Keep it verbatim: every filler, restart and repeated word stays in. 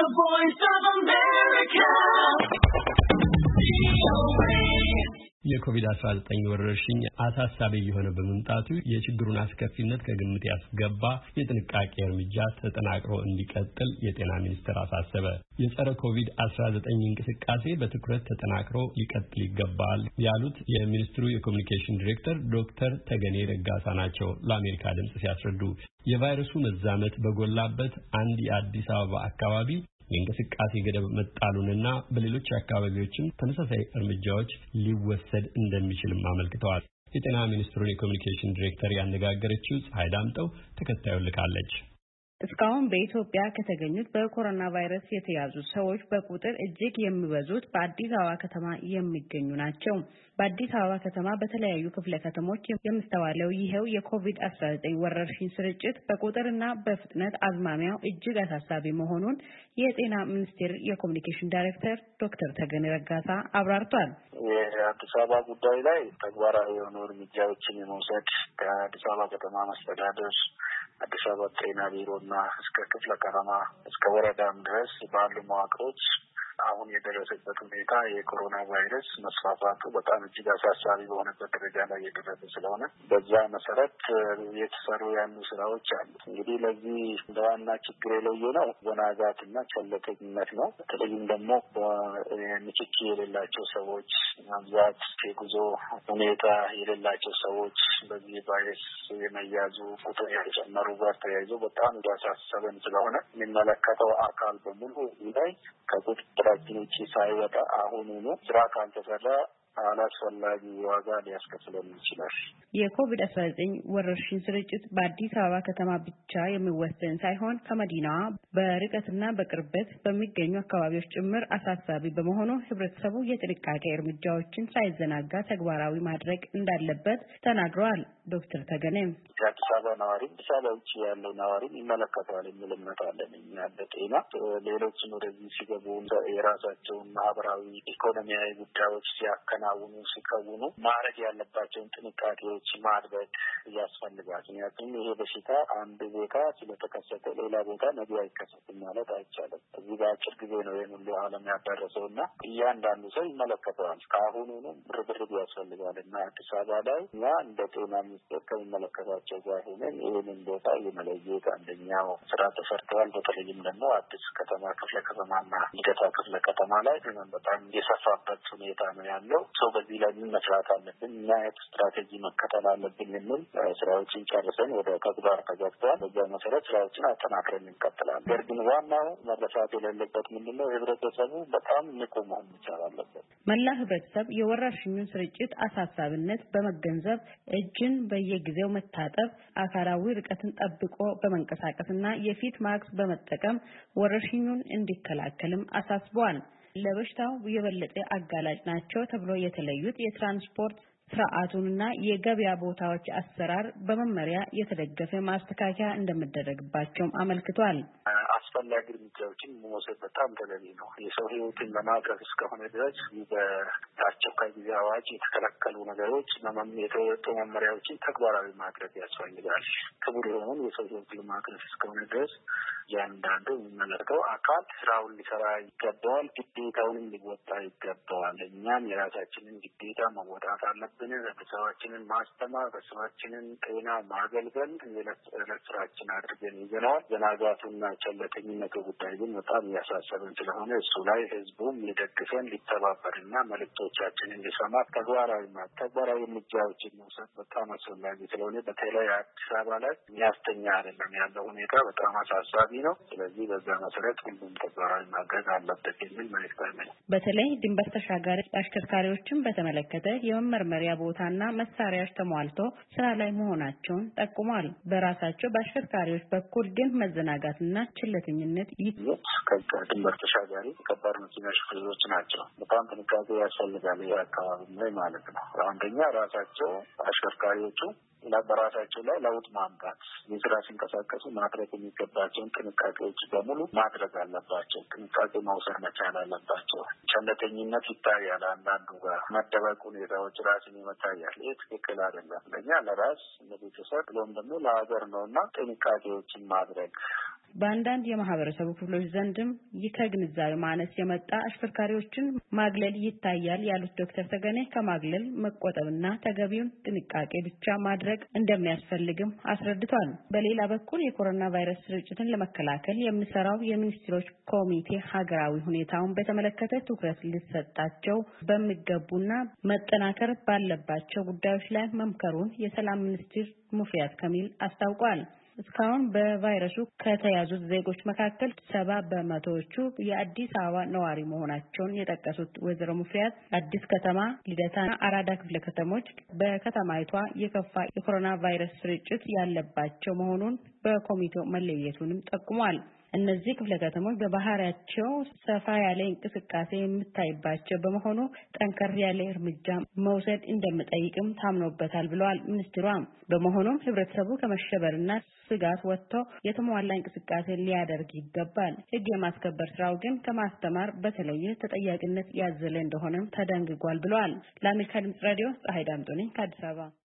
The Voice of America. የኮቪድ አስራ ዘጠኝ ወረርሽኝ አሳሳቢ የሆነ በመምጣቱ የችግሩን አስከፊነት ከግምት ያስገባ የጥንቃቄ እርምጃ ተጠናክሮ እንዲቀጥል የጤና ሚኒስቴር አሳሰበ። የጸረ ኮቪድ አስራ ዘጠኝ እንቅስቃሴ በትኩረት ተጠናክሮ ሊቀጥል ይገባል ያሉት የሚኒስትሩ የኮሙኒኬሽን ዲሬክተር ዶክተር ተገኔ ረጋሳ ናቸው ለአሜሪካ ድምጽ ሲያስረዱ። የቫይረሱ መዛመት በጎላበት አንድ የአዲስ አበባ አካባቢ የእንቅስቃሴ ገደብ መጣሉንና በሌሎች አካባቢዎችም ተመሳሳይ እርምጃዎች ሊወሰድ እንደሚችልም አመልክተዋል። የጤና ሚኒስትሩን የኮሙኒኬሽን ዲሬክተር ያነጋገረችው ፀሐይ ዳምጠው ተከታዩን ልካለች። እስካሁን በኢትዮጵያ ከተገኙት በኮሮና ቫይረስ የተያዙ ሰዎች በቁጥር እጅግ የሚበዙት በአዲስ አበባ ከተማ የሚገኙ ናቸው። በአዲስ አበባ ከተማ በተለያዩ ክፍለ ከተሞች የሚስተዋለው ይሄው የኮቪድ አስራ ዘጠኝ ወረርሽኝ ስርጭት በቁጥርና በፍጥነት አዝማሚያው እጅግ አሳሳቢ መሆኑን የጤና ሚኒስቴር የኮሙኒኬሽን ዳይሬክተር ዶክተር ተገኔ ረጋሳ አብራርቷል። የአዲስ አበባ ጉዳይ ላይ ተግባራዊ የሆኑ እርምጃዎችን የመውሰድ ከአዲስ አበባ ከተማ መስተዳደር አዲስ አበባ ጤና ቢሮና እስከ ክፍለ ከተማ እስከ ወረዳም ድረስ ባሉ መዋቅሮች አሁን የደረሰበት ሁኔታ የኮሮና ቫይረስ መስፋፋቱ በጣም እጅግ አሳሳቢ በሆነበት ደረጃ ላይ የደረሰ ስለሆነ በዛ መሰረት የተሰሩ ያሉ ስራዎች አሉ። እንግዲህ ለዚህ እንደ ዋና ችግር የለየ ነው ወናጋትና ቸልተኝነት ነው። በተለይም ደግሞ ንክኪ የሌላቸው ሰዎች መብዛት፣ የጉዞ ሁኔታ የሌላቸው ሰዎች በዚህ ቫይረስ የመያዙ ቁጥር የጨመሩ ጋር ተያይዞ በጣም ያሳሰበን ስለሆነ የሚመለከተው አካል በሙሉ ላይ ከቁጥጥራችን ውጪ ሳይወጣ አሁኑኑ ስራ ካልተሰራ አላስፈላጊ ዋጋ ሊያስከፍለን ይችላል። የኮቪድ አስራ ዘጠኝ ወረርሽኝ ስርጭት በአዲስ አበባ ከተማ ብቻ የሚወሰን ሳይሆን ከመዲናዋ በርቀትና በቅርበት በሚገኙ አካባቢዎች ጭምር አሳሳቢ በመሆኑ ህብረተሰቡ የጥንቃቄ እርምጃዎችን ሳይዘናጋ ተግባራዊ ማድረግ እንዳለበት ተናግረዋል። ዶክተር ተገኔም የአዲስ አበባ ነዋሪ አዲስ አበባ ውጭ ያለው ነዋሪ ይመለከታል የሚል እምነት አለን። እኛ በጤና ሌሎችም ወደዚህ ሲገቡ የራሳቸውን ማህበራዊ ኢኮኖሚያዊ ጉዳዮች ሲያከና አሁን ሲከውኑ ማድረግ ያለባቸውን ጥንቃቄዎች ማድረግ ያስፈልጋል። ምክንያቱም ይሄ በሽታ አንድ ቦታ ስለተከሰተ ሌላ ቦታ ነገ አይከሰትም ማለት አይቻልም። እዚህ በአጭር ጊዜ ነው ይህን ሁሉ ዓለም ያዳረሰውና እያንዳንዱ ሰው ይመለከተዋል። ከአሁኑኑ ብርብር ያስፈልጋል እና አዲስ አበባ ላይ እኛ እንደ ጤና ሚኒስቴር ከሚመለከታቸው ጋር ሆነን ይህንን ቦታ የመለየት አንደኛው ስራ ተሰርተዋል። በተለይም ደግሞ አዲስ ከተማ ክፍለ ከተማና ልደታ ክፍለ ከተማ ላይ በጣም የሰፋበት ሁኔታ ነው ያለው። ሰው በዚህ ላይ ምን መስራት አለብን እና ስትራቴጂ መከተል አለብን የሚል ስራዎችን ጨርሰን ወደ ተግባር ተገብተዋል። በዛ መሰረት ስራዎችን አጠናክረን እንቀጥላለን። ነገር ግን ዋናው መረሳት የሌለበት ምንድነው ህብረተሰቡ በጣም ንቁ መሆን መቻል አለበት። መላ ህብረተሰብ የወረርሽኙን ስርጭት አሳሳቢነት በመገንዘብ እጅን በየጊዜው መታጠብ፣ አካላዊ ርቀትን ጠብቆ በመንቀሳቀስና የፊት ማስክ በመጠቀም ወረርሽኙን እንዲከላከልም አሳስበዋል። ለበሽታው የበለጠ አጋላጭ ናቸው ተብሎ የተለዩት የትራንስፖርት ስርዓቱንና የገበያ ቦታዎች አሰራር በመመሪያ የተደገፈ ማስተካከያ እንደሚደረግባቸውም አመልክቷል። አስፈላጊ እርምጃዎችን መውሰድ በጣም ተገቢ ነው። የሰው ህይወትን ለማትረፍ እስከሆነ ድረስ በአስቸኳይ ጊዜ አዋጅ የተከለከሉ ነገሮች የተወጡ መመሪያዎችን ተግባራዊ ማድረግ ያስፈልጋል። ክቡር የሆነውን የሰው ህይወት ለማትረፍ እስከሆነ ድረስ ያንዳንዱ የሚመለከተው አካል ስራውን ሊሰራ ይገባዋል፣ ግዴታውንም ሊወጣ ይገባዋል። እኛም የራሳችንን ግዴታ መወጣት አለብን። ህብረተሰባችንን ማስተማር፣ ህብረተሰባችንን ጤና ማገልገል የዕለት ስራችን አድርገን ይዘነዋል። ዘናጋቱና ቸልተኝነቱ ጉዳይ ግን በጣም እያሳሰበን ስለሆነ እሱ ላይ ህዝቡም ሊደግፈን ሊተባበርና መልእክቶቻችንን ሊሰማ ተግባራዊ ተግባራዊ እርምጃዎችን መውሰድ በጣም አስፈላጊ ስለሆነ በተለይ አዲስ አበባ ላይ የሚያስተኛ አይደለም ያለው ሁኔታ በጣም አሳሳቢ ነው። ስለዚህ በዛ መሰረት ሁሉም ተግባራዊ ማድረግ አለበት የሚል መልእክት አለኝ። በተለይ ድንበር ተሻጋሪ አሽከርካሪዎችን በተመለከተ የመመርመሪያ ቦታና መሳሪያዎች ተሟልቶ ስራ ላይ መሆናቸውን ጠቁሟል። በራሳቸው በአሽከርካሪዎች በኩል ግን መዘናጋትና ችለተኝነት ይታያል። ከድንበር ተሻጋሪ ከባድ መኪና ሹፌሮች ናቸው። በጣም ጥንቃቄ ያስፈልጋል ይህ አካባቢ ላይ ማለት ነው። አንደኛ ራሳቸው አሽከርካሪዎቹ በራሳቸው ላይ ለውጥ ማምጣት የስራ ሲንቀሳቀሱ ማድረግ የሚገባቸውን ጥንቃቄዎች በሙሉ ማድረግ አለባቸው። ጥንቃቄ መውሰድ መቻል አለባቸው። ቸልተኝነት ይታያል። አንዳንዱ ጋር መደበቅ ሁኔታዎች ራስን ይመታያል። ይህ ትክክል አይደለም። ለእኛ ለራስ ለቤተሰብ ብሎም ደግሞ ለሀገር ነውና ጥንቃቄዎችን ማድረግ በአንዳንድ የማህበረሰቡ ክፍሎች ዘንድም ከግንዛቤ ማነስ የመጣ አሽከርካሪዎችን ማግለል ይታያል ያሉት ዶክተር ተገኔ ከማግለል መቆጠብና ተገቢውን ጥንቃቄ ብቻ ማድረግ እንደሚያስፈልግም አስረድቷል። በሌላ በኩል የኮሮና ቫይረስ ስርጭትን ለመከላከል የሚሰራው የሚኒስትሮች ኮሚቴ ሀገራዊ ሁኔታውን በተመለከተ ትኩረት ሊሰጣቸው በሚገቡና መጠናከር ባለባቸው ጉዳዮች ላይ መምከሩን የሰላም ሚኒስትር ሙፈሪያት ካሚል አስታውቋል። እስካሁን በቫይረሱ ከተያዙት ዜጎች መካከል ሰባ በመቶዎቹ የአዲስ አበባ ነዋሪ መሆናቸውን የጠቀሱት ወይዘሮ ሙፈሪያት አዲስ ከተማ፣ ልደታና አራዳ ክፍለ ከተሞች በከተማይቷ የከፋ የኮሮና ቫይረስ ስርጭት ያለባቸው መሆኑን በኮሚቴው መለየቱንም ጠቁሟል። እነዚህ ክፍለ ከተሞች በባህሪያቸው ሰፋ ያለ እንቅስቃሴ የሚታይባቸው በመሆኑ ጠንከር ያለ እርምጃ መውሰድ እንደሚጠይቅም ታምኖበታል ብለዋል ሚኒስትሯ። በመሆኑም ህብረተሰቡ ከመሸበርና ስጋት ወጥቶ የተሟላ እንቅስቃሴ ሊያደርግ ይገባል። ህግ የማስከበር ስራው ግን ከማስተማር በተለየ ተጠያቂነት ያዘለ እንደሆነ ተደንግጓል ብለዋል። ለአሜሪካ ድምጽ ራዲዮ ፀሐይ ዳምጦ ነኝ ከአዲስ አበባ።